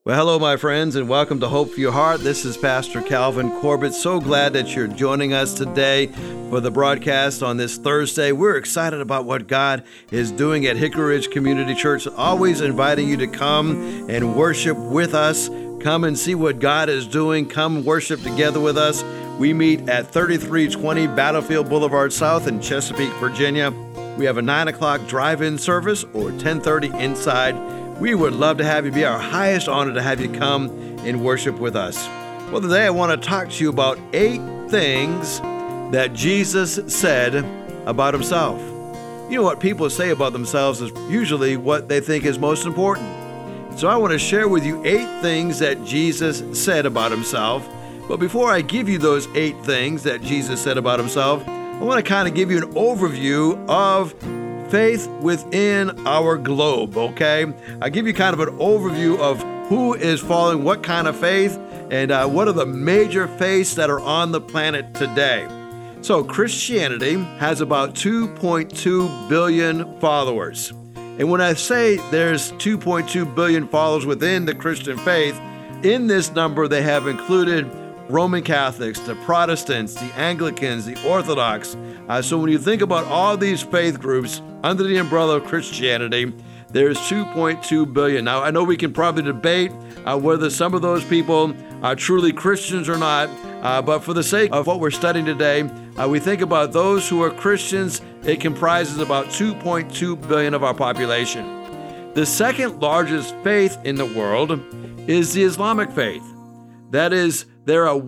Well, hello, my friends, and welcome to Hope for Your Heart. This is Pastor Calvin Corbett. So glad that you're joining us today for the broadcast on this Thursday. We're excited about what God is doing at Hickory Ridge Community Church, always inviting you to come and worship with us. Come and see what God is doing. Come worship together with us. We meet at 3320 Battlefield Boulevard South in Chesapeake, Virginia. We have a 9 o'clock drive-in service or 10:30 inside. We would love to have you. Be our highest honor to have you come and worship with us. Well, today I want to talk to you about 8 things that Jesus said about himself. You know, what people say about themselves is usually what they think is most important. So I want to share with you 8 things that Jesus said about himself. But before I give you those 8 things that Jesus said about himself, I want to kind of give you an overview of faith within our globe, okay? I'll give you kind of an overview of who is following what kind of faith and what are the major faiths that are on the planet today. So Christianity has about 2.2 billion followers. And when I say there's 2.2 billion followers within the Christian faith, in this number they have included Roman Catholics, the Protestants, the Anglicans, the Orthodox. So when you think about all these faith groups under the umbrella of Christianity, there's 2.2 billion. Now, I know we can probably debate whether some of those people are truly Christians or not, but for the sake of what we're studying today, we think about those who are Christians. It comprises about 2.2 billion of our population. The second largest faith in the world is the Islamic faith. That is, there are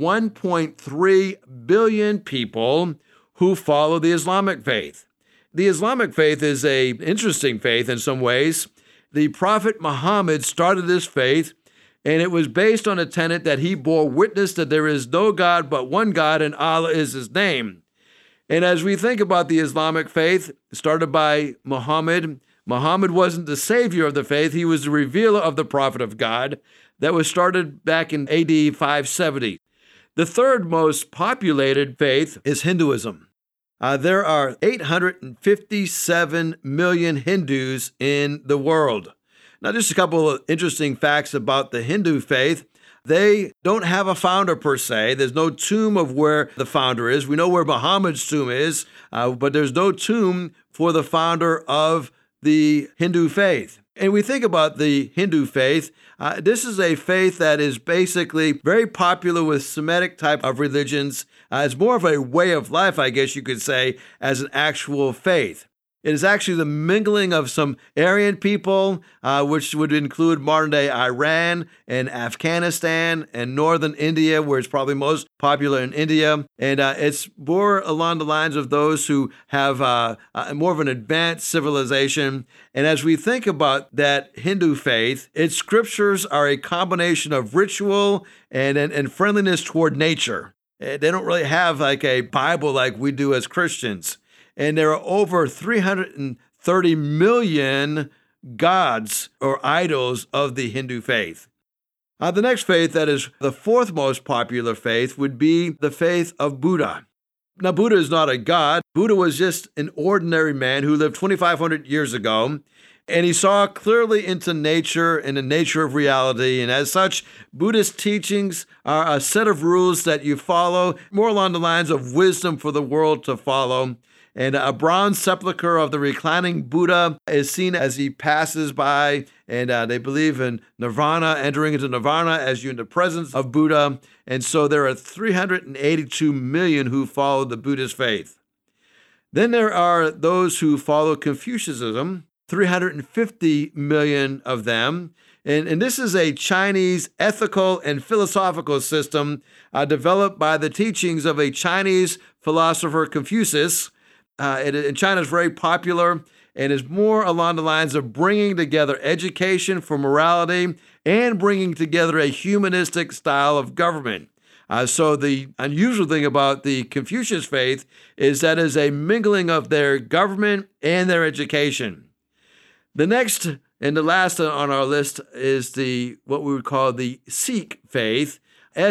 1.3 billion people who follow the Islamic faith. The Islamic faith is an interesting faith in some ways. The Prophet Muhammad started this faith, and it was based on a tenet that he bore witness that there is no God but one God, and Allah is his name. And as we think about the Islamic faith, started by Muhammad, Muhammad wasn't the savior of the faith. He was the revealer of the prophet of God. That was started back in AD 570. The third most populated faith is Hinduism. There are 857 million Hindus in the world. Now, just a couple of interesting facts about the Hindu faith. They don't have a founder per se. There's no tomb of where the founder is. We know where Muhammad's tomb is, but there's no tomb for the founder of the Hindu faith. And we think about the Hindu faith, this is a faith that is basically very popular with Semitic type of religions. It's more of a way of life, I guess you could say, as an actual faith. It is actually the mingling of some Aryan people, which would include modern-day Iran and Afghanistan and northern India, where it's probably most popular in India. And it's more along the lines of those who have more of an advanced civilization. And as we think about that Hindu faith, its scriptures are a combination of ritual and friendliness toward nature. They don't really have like a Bible like we do as Christians. And there are over 330 million gods or idols of the Hindu faith. The next faith that is the fourth most popular faith would be the faith of Buddha. Now, Buddha is not a god. Buddha was just an ordinary man who lived 2,500 years ago, and he saw clearly into nature and the nature of reality. And as such, Buddhist teachings are a set of rules that you follow, more along the lines of wisdom for the world to follow. And a bronze sepulcher of the reclining Buddha is seen as he passes by, and they believe in nirvana, entering into nirvana as you're in the presence of Buddha. And so there are 382 million who follow the Buddhist faith. Then there are those who follow Confucianism, 350 million of them. And this is a Chinese ethical and philosophical system developed by the teachings of a Chinese philosopher, Confucius. In China is very popular and is more along the lines of bringing together education for morality and bringing together a humanistic style of government. So the unusual thing about the Confucius faith is that is a mingling of their government and their education. The next and the last on our list is what we would call the Sikh faith,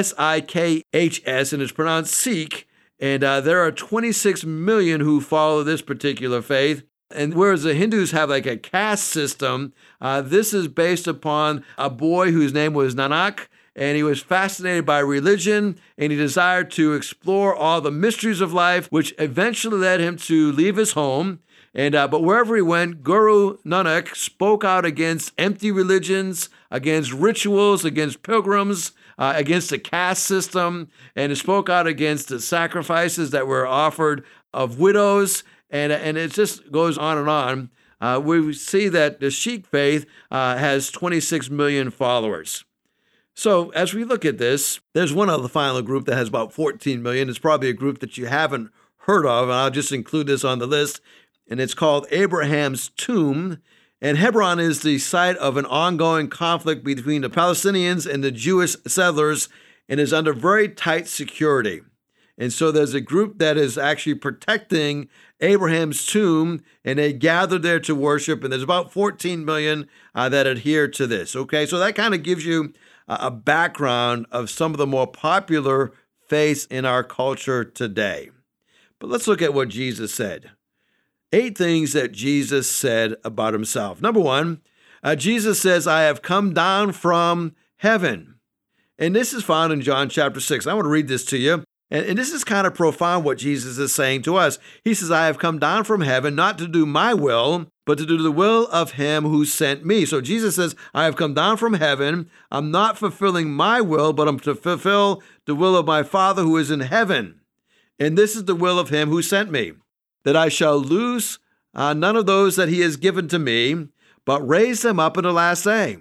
Sikhs, and it's pronounced Sikh. And there are 26 million who follow this particular faith. And whereas the Hindus have like a caste system, this is based upon a boy whose name was Nanak, and he was fascinated by religion, and he desired to explore all the mysteries of life, which eventually led him to leave his home. And but wherever he went, Guru Nanak spoke out against empty religions, against rituals, against pilgrims, against the caste system, and he spoke out against the sacrifices that were offered of widows, and it just goes on and on. We see that the Sikh faith has 26 million followers. So as we look at this, there's one other final group that has about 14 million. It's probably a group that you haven't heard of, and I'll just include this on the list. And it's called Abraham's Tomb. And Hebron is the site of an ongoing conflict between the Palestinians and the Jewish settlers, and is under very tight security. And so there's a group that is actually protecting Abraham's tomb, and they gather there to worship. And there's about 14 million that adhere to this. Okay, so that kind of gives you a background of some of the more popular faiths in our culture today. But let's look at what Jesus said. 8 things that Jesus said about himself. Number 1, Jesus says, I have come down from heaven. And this is found in John chapter 6. I want to read this to you. And this is kind of profound what Jesus is saying to us. He says, I have come down from heaven not to do my will, but to do the will of him who sent me. So Jesus says, I have come down from heaven. I'm not fulfilling my will, but I'm to fulfill the will of my Father who is in heaven. And this is the will of him who sent me, that I shall lose none of those that he has given to me, but raise them up in the last day.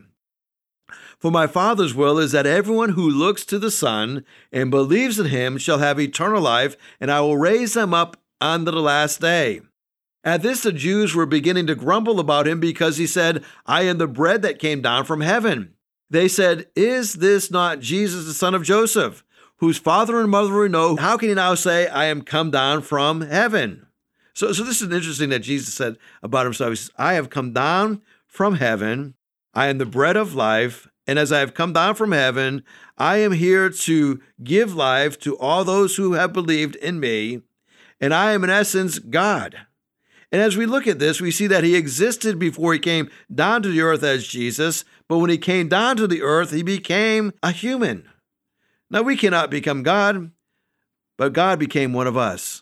For my Father's will is that everyone who looks to the Son and believes in him shall have eternal life, and I will raise them up on the last day. At this, the Jews were beginning to grumble about him because he said, I am the bread that came down from heaven. They said, is this not Jesus, the son of Joseph, whose father and mother we know? How can he now say, I am come down from heaven? So this is interesting that Jesus said about himself. He says, I have come down from heaven. I am the bread of life. And as I have come down from heaven, I am here to give life to all those who have believed in me. And I am in essence God. And as we look at this, we see that he existed before he came down to the earth as Jesus. But when he came down to the earth, he became a human. Now we cannot become God, but God became one of us.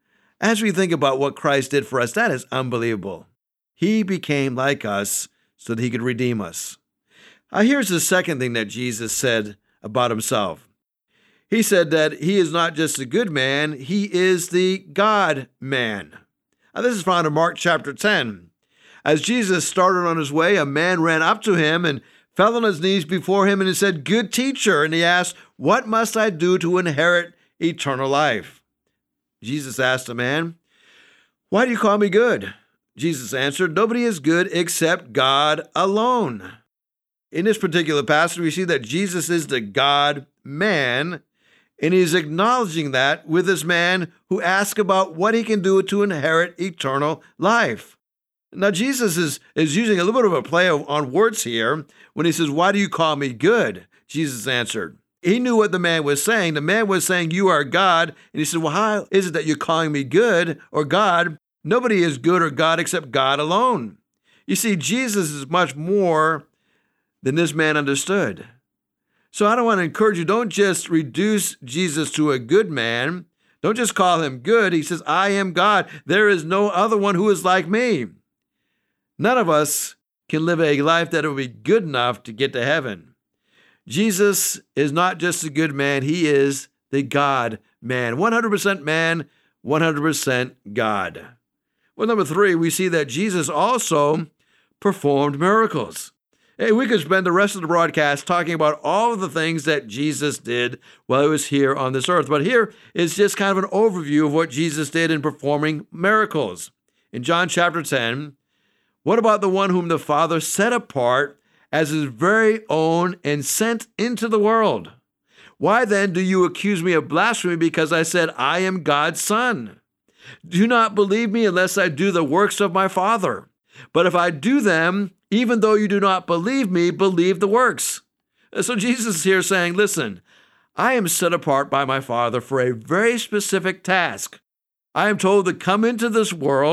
As we think about what Christ did for us, that is unbelievable. He became like us so that he could redeem us. Here's the second thing that Jesus said about himself. He said that he is not just a good man, he is the God-man. Now, this is found in Mark chapter 10. As Jesus started on his way, a man ran up to him and fell on his knees before him and he said, Good teacher. And he asked, What must I do to inherit eternal life? Jesus asked the man, Why do you call me good? Jesus answered, Nobody is good except God alone. In this particular passage, we see that Jesus is the God-man, and he's acknowledging that with this man who asks about what he can do to inherit eternal life. Now, Jesus is using a little bit of a play on words here when he says, Why do you call me good? Jesus answered. He knew what the man was saying. The man was saying, You are God. And he said, Well, how is it that you're calling me good or God? Nobody is good or God except God alone. You see, Jesus is much more than this man understood. So I don't want to encourage you, don't just reduce Jesus to a good man. Don't just call him good. He says, I am God. There is no other one who is like me. None of us can live a life that will be good enough to get to heaven. Jesus is not just a good man. He is the God-man, 100% man, 100% God. Well, number 3, we see that Jesus also performed miracles. Hey, we could spend the rest of the broadcast talking about all of the things that Jesus did while he was here on this earth. But here is just kind of an overview of what Jesus did in performing miracles. In John chapter 10, what about the one whom the Father set apart as his very own and sent into the world? Why then do you accuse me of blasphemy because I said I am God's son? Do not believe me unless I do the works of my Father. But if I do them, even though you do not believe me, believe the works. So Jesus is here saying, listen, I am set apart by my Father for a very specific task. I am told to come into this world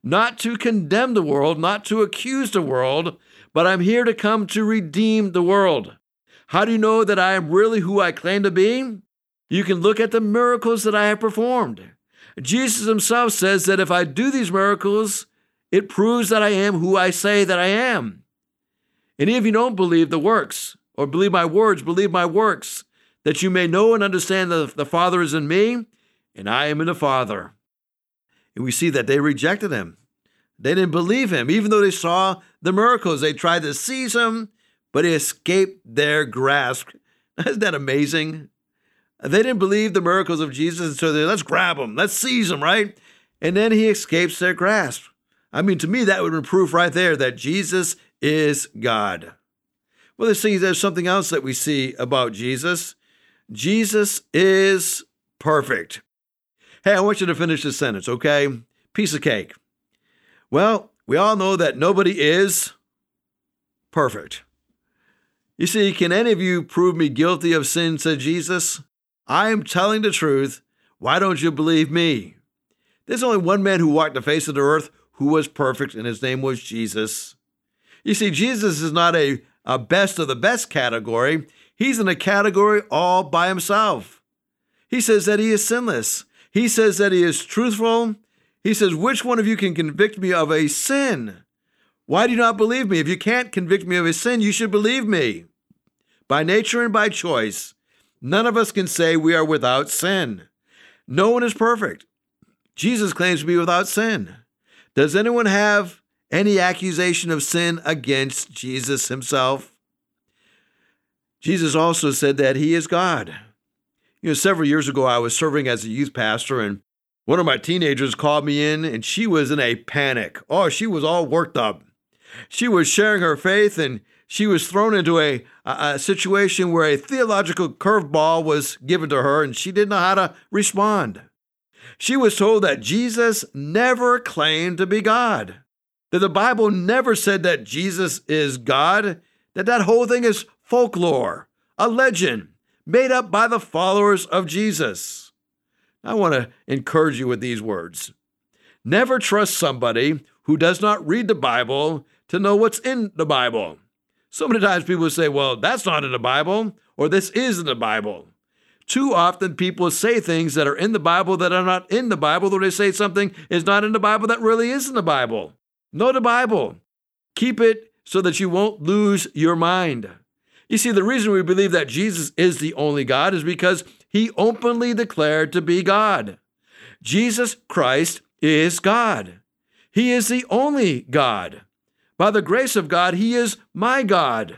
not to condemn the world, not to accuse the world, but I'm here to come to redeem the world. How do you know that I am really who I claim to be? You can look at the miracles that I have performed. Jesus himself says that if I do these miracles, it proves that I am who I say that I am. And if you don't believe the works, or believe my words, believe my works, that you may know and understand that the Father is in me, and I am in the Father. And we see that they rejected him. They didn't believe him. Even though they saw the miracles, they tried to seize him, but he escaped their grasp. Isn't that amazing? They didn't believe the miracles of Jesus, so they let's grab him, let's seize him, right? And then he escapes their grasp. I mean, to me, that would be proof right there that Jesus is God. Well, there's something else that we see about Jesus. Jesus is perfect. Hey, I want you to finish this sentence, okay? Piece of cake. Well, we all know that nobody is perfect. You see, can any of you prove me guilty of sin, said Jesus? I am telling the truth. Why don't you believe me? There's only one man who walked the face of the earth who was perfect, and his name was Jesus. You see, Jesus is not a best of the best category. He's in a category all by himself. He says that he is sinless. He says that he is truthful. He says, which one of you can convict me of a sin? Why do you not believe me? If you can't convict me of a sin, you should believe me. By nature and by choice, none of us can say we are without sin. No one is perfect. Jesus claims to be without sin. Does anyone have any accusation of sin against Jesus himself? Jesus also said that he is God. Several years ago, I was serving as a youth pastor, and one of my teenagers called me in, and she was in a panic. Oh, she was all worked up. She was sharing her faith, and she was thrown into a situation where a theological curveball was given to her, and she didn't know how to respond. She was told that Jesus never claimed to be God, that the Bible never said that Jesus is God, that whole thing is folklore, a legend made up by the followers of Jesus. I want to encourage you with these words. Never trust somebody who does not read the Bible to know what's in the Bible. So many times people say, well, that's not in the Bible, or this is in the Bible. Too often people say things that are in the Bible that are not in the Bible, though they say something is not in the Bible that really is in the Bible. Know the Bible. Keep it so that you won't lose your mind. You see, the reason we believe that Jesus is the only God is because he openly declared to be God. Jesus Christ is God. He is the only God. By the grace of God, he is my God.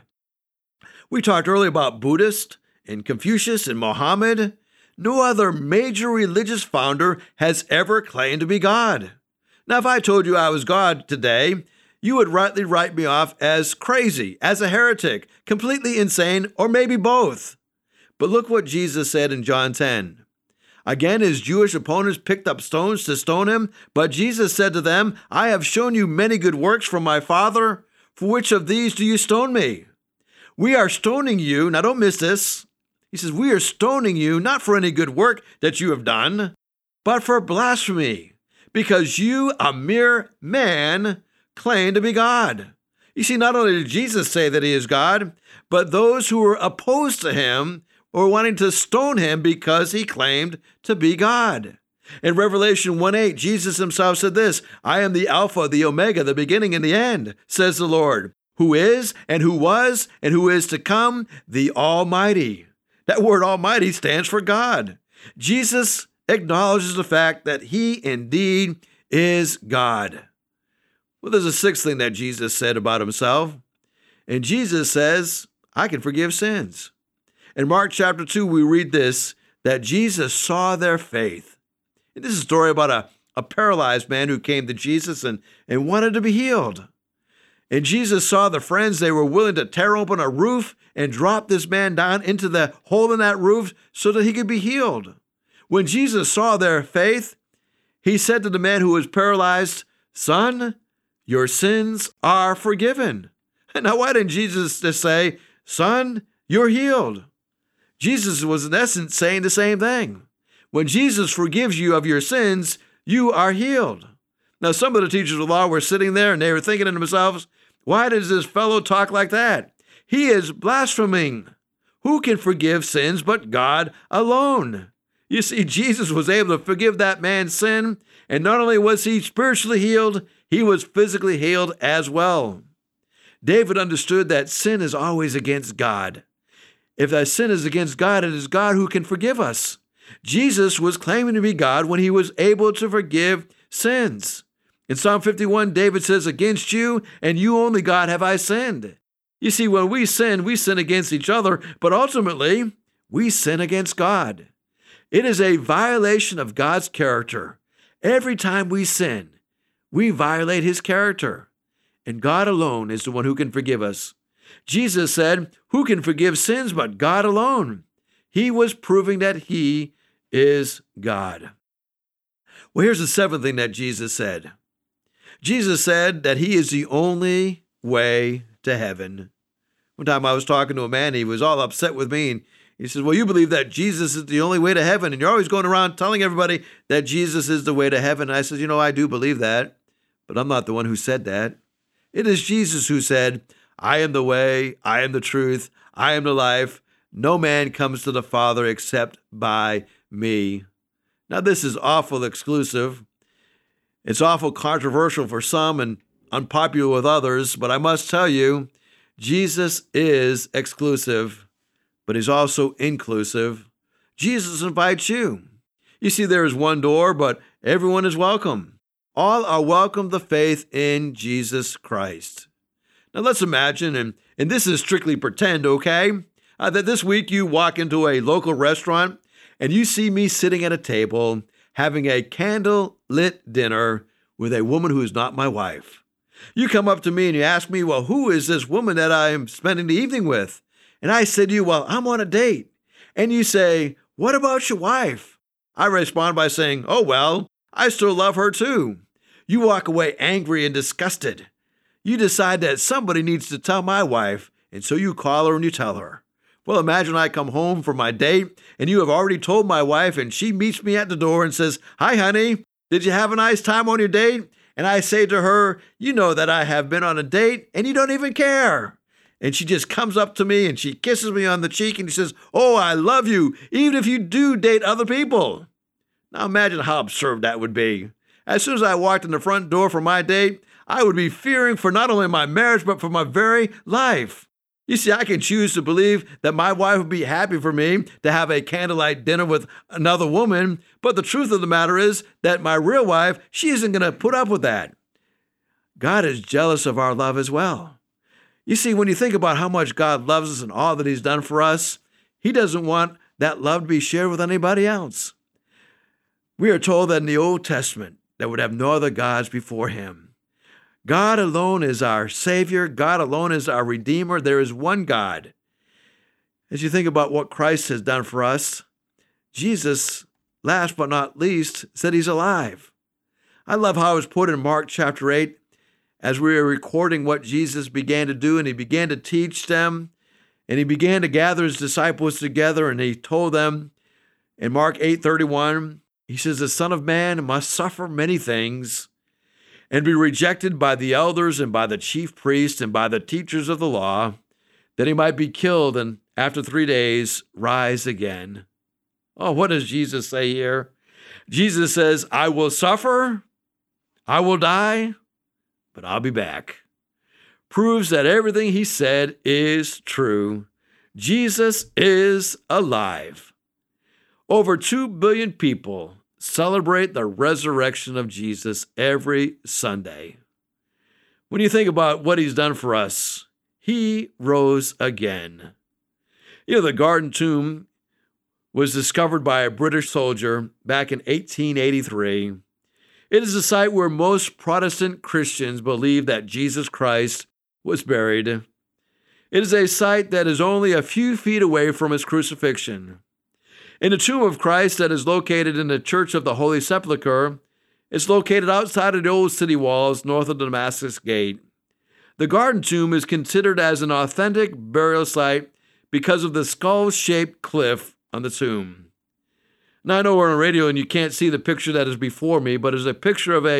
We talked earlier about Buddhists and Confucius and Mohammed. No other major religious founder has ever claimed to be God. Now, if I told you I was God today, you would rightly write me off as crazy, as a heretic, completely insane, or maybe both. But look what Jesus said in John 10. Again, his Jewish opponents picked up stones to stone him, but Jesus said to them, I have shown you many good works from my Father. For which of these do you stone me? We are stoning you. Now don't miss this. He says, we are stoning you not for any good work that you have done, but for blasphemy, because you, a mere man, claim to be God. You see, not only did Jesus say that he is God, but those who were opposed to him were wanting to stone him because he claimed to be God. In Revelation 1:8, Jesus himself said this, I am the Alpha, the Omega, the beginning and the end, says the Lord, who is and who was and who is to come, the Almighty. That word Almighty stands for God. Jesus acknowledges the fact that he indeed is God. Well, there's a sixth thing that Jesus said about himself. And Jesus says, I can forgive sins. In Mark chapter 2, we read this, that Jesus saw their faith. And this is a story about a paralyzed man who came to Jesus and wanted to be healed. And Jesus saw the friends, they were willing to tear open a roof and drop this man down into the hole in that roof so that he could be healed. When Jesus saw their faith, he said to the man who was paralyzed, Son, your sins are forgiven. Now, why didn't Jesus just say, Son, you're healed? Jesus was in essence saying the same thing. When Jesus forgives you of your sins, you are healed. Now, some of the teachers of the law were sitting there and they were thinking to themselves, why does this fellow talk like that? He is blaspheming. Who can forgive sins but God alone? You see, Jesus was able to forgive that man's sin, and not only was he spiritually healed, he was physically healed as well. David understood that sin is always against God. If that sin is against God, it is God who can forgive us. Jesus was claiming to be God when he was able to forgive sins. In Psalm 51, David says, against you and you only, God, have I sinned. You see, when we sin against each other, but ultimately, we sin against God. It is a violation of God's character. Every time we sin, we violate his character. And God alone is the one who can forgive us. Jesus said, who can forgive sins but God alone? He was proving that he is God. Well, here's the seventh thing that Jesus said. Jesus said that he is the only way to heaven. One time I was talking to a man, he was all upset with me, and he says, well, you believe that Jesus is the only way to heaven, and you're always going around telling everybody that Jesus is the way to heaven. And I said, I do believe that, but I'm not the one who said that. It is Jesus who said, I am the way, I am the truth, I am the life. No man comes to the Father except by me. Now, this is awful exclusive. It's awful controversial for some and unpopular with others, but I must tell you, Jesus is exclusive, but he's also inclusive. Jesus invites you. You see, there is one door, but everyone is welcome. All are welcome to faith in Jesus Christ. Now let's imagine, and this is strictly pretend, okay, that this week you walk into a local restaurant and you see me sitting at a table having a candle-lit dinner with a woman who is not my wife. You come up to me and you ask me, well, who is this woman that I am spending the evening with? And I say to you, well, I'm on a date. And you say, what about your wife? I respond by saying, oh, well, I still love her too. You walk away angry and disgusted. You decide that somebody needs to tell my wife, and so you call her and you tell her. Well, imagine I come home from my date, and you have already told my wife, and she meets me at the door and says, hi, honey, did you have a nice time on your date? And I say to her, you know that I have been on a date, and you don't even care. And she just comes up to me, and she kisses me on the cheek, and she says, oh, I love you, even if you do date other people. Now imagine how absurd that would be. As soon as I walked in the front door for my date, I would be fearing for not only my marriage, but for my very life. You see, I can choose to believe that my wife would be happy for me to have a candlelight dinner with another woman, but the truth of the matter is that my real wife, she isn't going to put up with that. God is jealous of our love as well. You see, when you think about how much God loves us and all that he's done for us, he doesn't want that love to be shared with anybody else. We are told that in the Old Testament that would have no other gods before him. God alone is our Savior. God alone is our Redeemer. There is one God. As you think about what Christ has done for us, Jesus, last but not least, said he's alive. I love how it was put in Mark chapter 8, as we were recording what Jesus began to do, and he began to teach them, and he began to gather his disciples together, and he told them in Mark 8:31, he says, the Son of Man must suffer many things and be rejected by the elders and by the chief priests and by the teachers of the law, that he might be killed and after 3 days rise again. Oh, what does Jesus say here? Jesus says, I will suffer, I will die, but I'll be back. Proves that everything he said is true. Jesus is alive. Over 2 billion people celebrate the resurrection of Jesus every Sunday. When you think about what he's done for us, he rose again. You know, the Garden Tomb was discovered by a British soldier back in 1883. It is a site where most Protestant Christians believe that Jesus Christ was buried. It is a site that is only a few feet away from his crucifixion. In the tomb of Christ that is located in the Church of the Holy Sepulchre, it's located outside of the old city walls north of the Damascus Gate. The Garden Tomb is considered as an authentic burial site because of the skull-shaped cliff on the tomb. Now, I know we're on radio and you can't see the picture that is before me, but it's a picture of a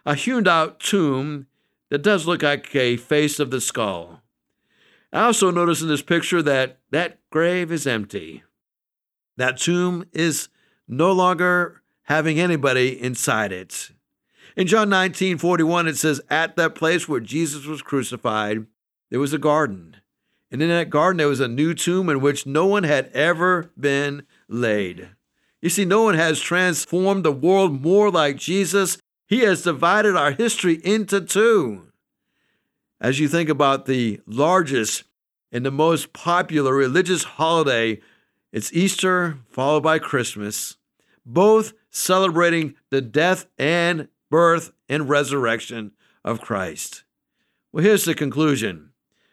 a hewn-out tomb that does look like a face of the skull. I also notice in this picture that grave is empty. That tomb is no longer having anybody inside it. In John 19:41, it says, "At that place where Jesus was crucified, there was a garden. And in that garden, there was a new tomb in which no one had ever been laid." You see, no one has transformed the world more like Jesus. He has divided our history into two. As you think about the largest and the most popular religious holiday, it's Easter followed by Christmas, both celebrating the death and birth and resurrection of Christ. Well, here's the conclusion.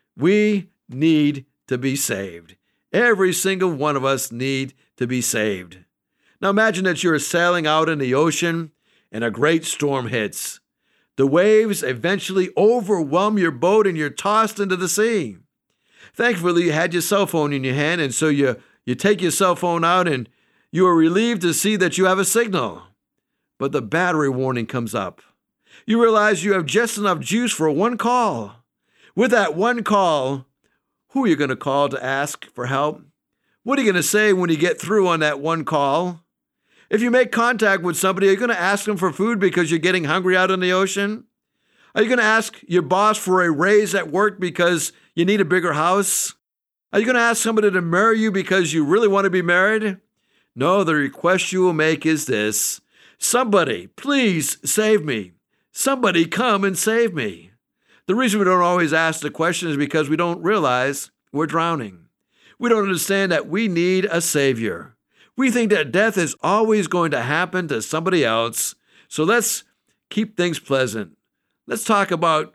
We need to be saved. Every single one of us need to be saved. Now imagine that you're sailing out in the ocean and a great storm hits. The waves eventually overwhelm your boat and you're tossed into the sea. Thankfully, you had your cell phone in your hand, and so you take your cell phone out and you are relieved to see that you have a signal. But the battery warning comes up. You realize you have just enough juice for one call. With that one call, who are you going to call to ask for help? What are you going to say when you get through on that one call? If you make contact with somebody, are you going to ask them for food because you're getting hungry out in the ocean? Are you going to ask your boss for a raise at work because you need a bigger house? Are you going to ask somebody to marry you because you really want to be married? No, the request you will make is this: somebody, please save me. Somebody come and save me. The reason we don't always ask the question is because we don't realize we're drowning. We don't understand that we need a Savior. We think that death is always going to happen to somebody else, so let's keep things pleasant. Let's talk about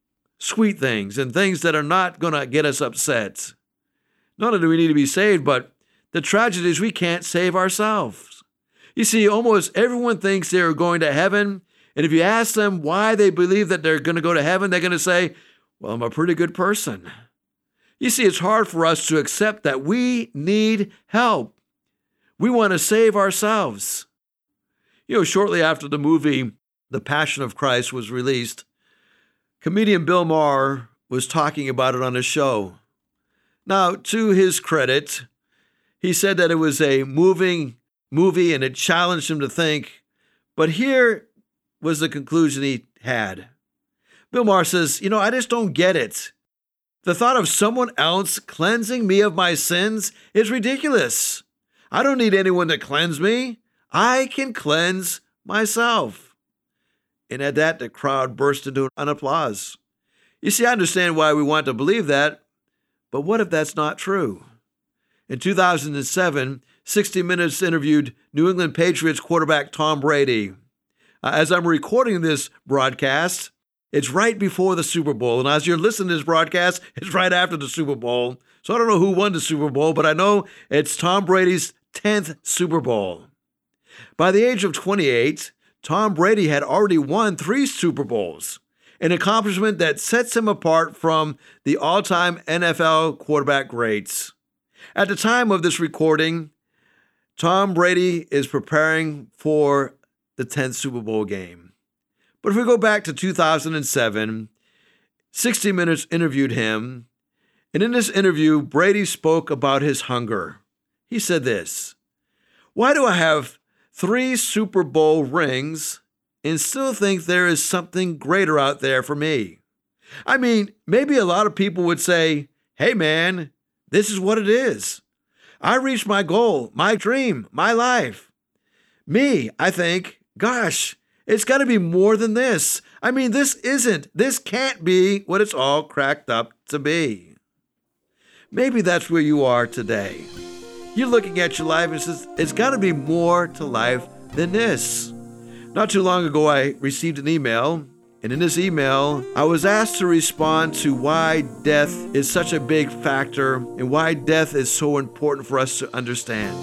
sweet things and things that are not going to get us upset. Not only do we need to be saved, but the tragedy is we can't save ourselves. You see, almost everyone thinks they're going to heaven, and if you ask them why they believe that they're going to go to heaven, they're going to say, well, I'm a pretty good person. You see, it's hard for us to accept that we need help. We want to save ourselves. You know, shortly after the movie The Passion of Christ was released, comedian Bill Maher was talking about it on his show. Now, to his credit, he said that it was a moving movie and it challenged him to think, but here was the conclusion he had. Bill Maher says, I just don't get it. The thought of someone else cleansing me of my sins is ridiculous. I don't need anyone to cleanse me. I can cleanse myself. And at that, the crowd burst into an applause. You see, I understand why we want to believe that, but what if that's not true? In 2007, 60 Minutes interviewed New England Patriots quarterback Tom Brady. As I'm recording this broadcast, it's right before the Super Bowl. And as you're listening to this broadcast, it's right after the Super Bowl. So I don't know who won the Super Bowl, but I know it's Tom Brady's 10th Super Bowl. By the age of 28, Tom Brady had already won 3 Super Bowls, an accomplishment that sets him apart from the all-time NFL quarterback greats. At the time of this recording, Tom Brady is preparing for the 10th Super Bowl game. But if we go back to 2007, 60 Minutes interviewed him, and in this interview, Brady spoke about his hunger. He said this: "Why do I have 3 Super Bowl rings and still think there is something greater out there for me? I mean, maybe a lot of people would say, hey man, this is what it is. I reached my goal, my dream, my life. Me, I think, gosh, it's got to be more than this. I mean, this can't be what it's all cracked up to be." Maybe that's where you are today. You're looking at your life and says, it's got to be more to life than this. Not too long ago, I received an email, and in this email, I was asked to respond to why death is such a big factor and why death is so important for us to understand.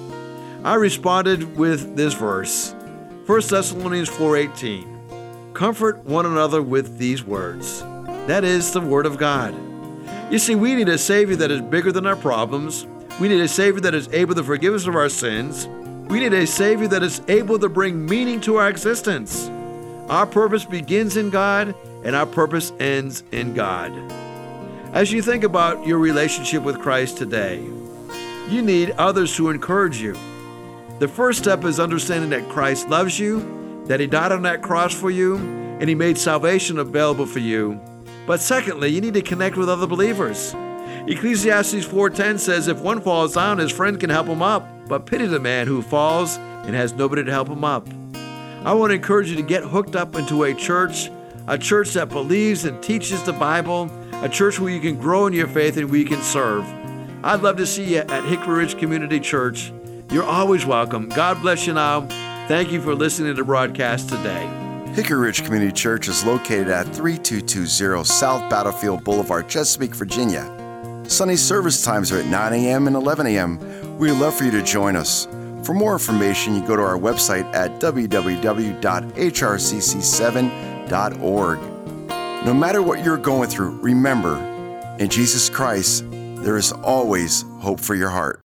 I responded with this verse, 1 Thessalonians 4:18. "Comfort one another with these words." That is the Word of God. You see, we need a Savior that is bigger than our problems. We need a Savior that is able to forgive us of our sins. We need a Savior that is able to bring meaning to our existence. Our purpose begins in God, and our purpose ends in God. As you think about your relationship with Christ today, you need others to encourage you. The first step is understanding that Christ loves you, that He died on that cross for you, and He made salvation available for you. But secondly, you need to connect with other believers. Ecclesiastes 4:10 says, if one falls down, his friend can help him up, but pity the man who falls and has nobody to help him up. I want to encourage you to get hooked up into a church that believes and teaches the Bible, a church where you can grow in your faith and where you can serve. I'd love to see you at Hickory Ridge Community Church. You're always welcome. God bless you now. Thank you for listening to the broadcast today. Hickory Ridge Community Church is located at 3220 South Battlefield Boulevard, Chesapeake, Virginia. Sunday service times are at 9 a.m. and 11 a.m. We'd love for you to join us. For more information, you go to our website at www.hrcc7.org. No matter what you're going through, remember, in Jesus Christ, there is always hope for your heart.